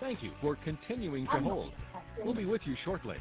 Thank you for continuing to hold. We'll be with you shortly.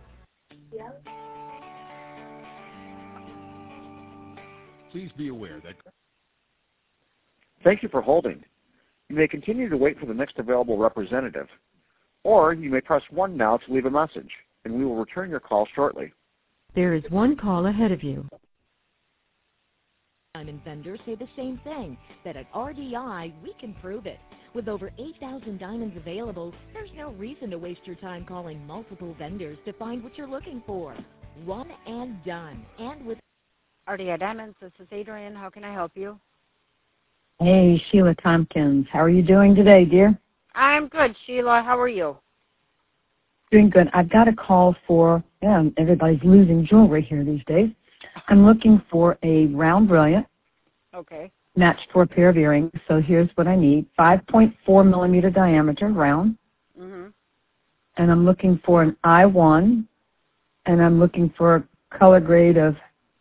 Please be aware that... Thank you for holding. You may continue to wait for the next available representative, or you may press 1 now to leave a message, and we will return your call shortly. There is one call ahead of you. Diamond vendors say the same thing, that at RDI, we can prove it. With over 8,000 diamonds available, there's no reason to waste your time calling multiple vendors to find what you're looking for. One and done. And with RDI Diamonds, this is Adrienne. How can I help you? Hey, Sheila Tompkins. How are you doing today, dear? I'm good, Sheila. How are you? Doing good. I've got a call for, everybody's losing jewelry here these days. I'm looking for a round brilliant. Okay. Matched for a pair of earrings. So here's what I need. 5.4 millimeter diameter round. Mm-hmm. And I'm looking for an I1. And I'm looking for a color grade of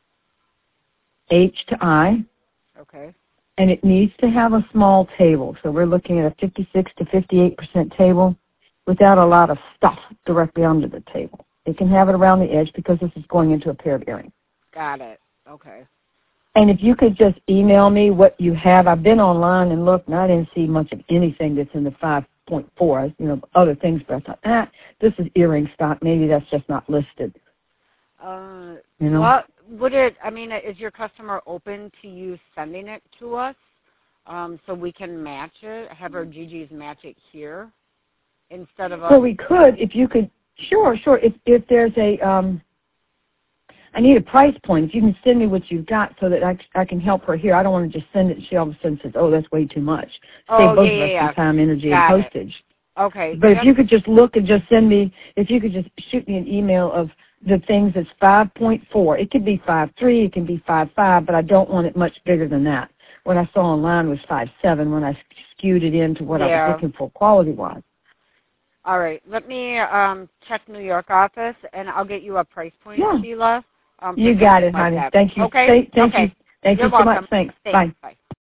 H to I. Okay. And it needs to have a small table. So we're looking at a 56 to 58% table without a lot of stuff directly under the table. It can have it around the edge because this is going into a pair of earrings. Got it. Okay. And if you could just email me what you have. I've been online and looked, and I didn't see much of anything that's in the 5.4, other things, but I thought, this is earring stock. Maybe that's just not listed. What would it, is your customer open to you sending it to us so we can match it, have our Gigi's match it here instead of Well, we could, if you could, sure. If there's I need a price point. If you can send me what you've got so that I can help her here. I don't want to just send it and she all of a sudden says, that's way too much. Save both of us some time, energy, and postage. Okay. But if you could just look and just send me, if you could just shoot me an email of the things that's 5.4. It could be 5.3, it can be 5.5, but I don't want it much bigger than that. What I saw online was 5.7 when I skewed it into what I was looking for quality-wise. All right. Let me check New York office, and I'll get you a price point, Sheila. You got it, honey. That. Thank you. Okay. Thank you. Thank you so much. Thanks. Bye. Bye.